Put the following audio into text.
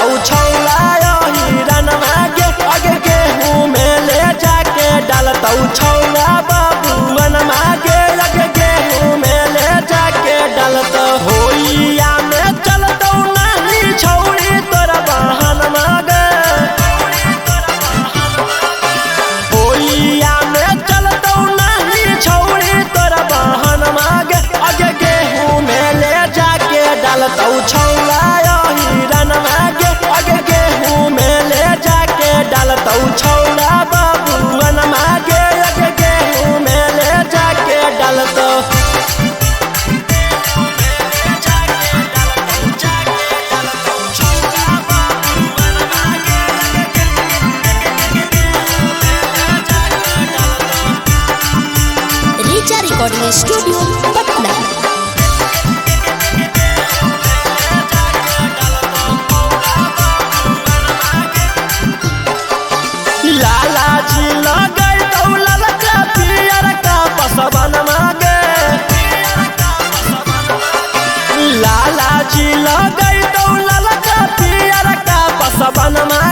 डालतौ छौला हिरन मागे आगे गेहूं में ले जाके डालतौ छौला बबुअन मागे आगे गेहूं में ले जाके डालतौ होइया में चलतौ नहीं छौड़ी तोर बहन मागे होइया में चलतौ नहीं छौड़ी तोर बहन मागे आगे गेहूं में ले जाके डालतौ छौला हिरन मागे आगे गेहूं में ले जाके डालतौ छौला बबुअन मागे आगे गेहूं में ले जाके डालतौ रिचा रिकॉर्डिंग स्टूडियो पटना। लाला जी लगै दौलल का पियर का पसवन मागे लाला जी लगै दौलल का पियर का पसवन मागे